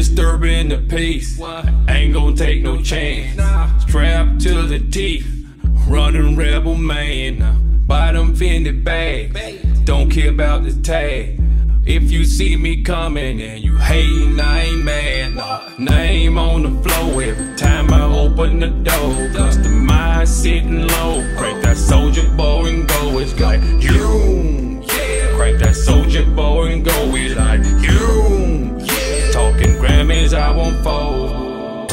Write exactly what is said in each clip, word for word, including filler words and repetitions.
disturbing the peace. Ain't gon' take no chance. Strapped to the teeth, running rebel man. Buy them Fendi bags, don't care about the tag. If you see me coming and you hatin', I ain't mad. Nah. Name on the floor every time I open the door. Cause the mind sitting low. Crank that Soulja Boy and go. It's like you, yeah. Crank that Soulja Boy and go. It's like you, yeah. Talking Grammys, I won't fold.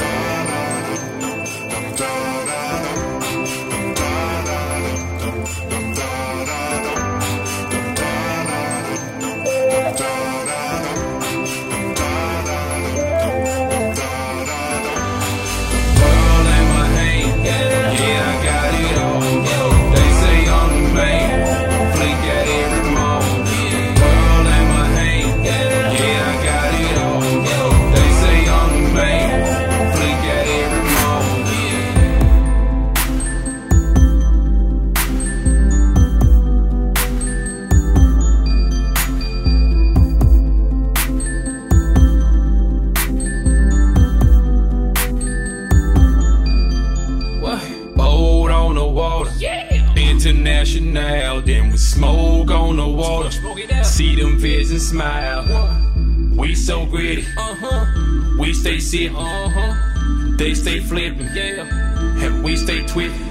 International, then we smoke on the water. See them vids and smile. We so gritty, uh-huh. We stay sitting, uh-huh. They stay flipping, yeah. And we stay twisting.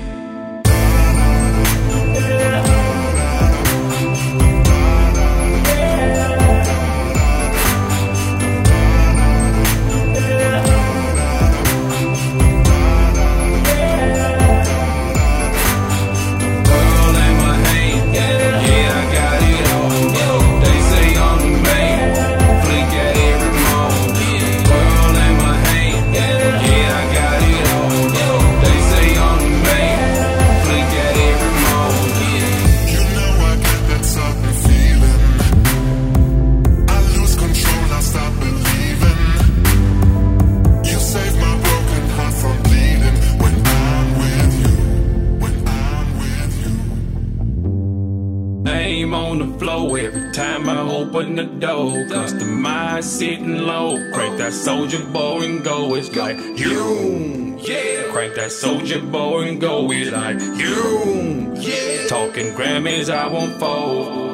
On the floor every time I open the door. Cause the mind sitting low. Crank that Soulja Boy and go. It's like you, yeah. Crank that Soulja Boy and go. It's like you, yeah. Talking Grammys, I won't fold.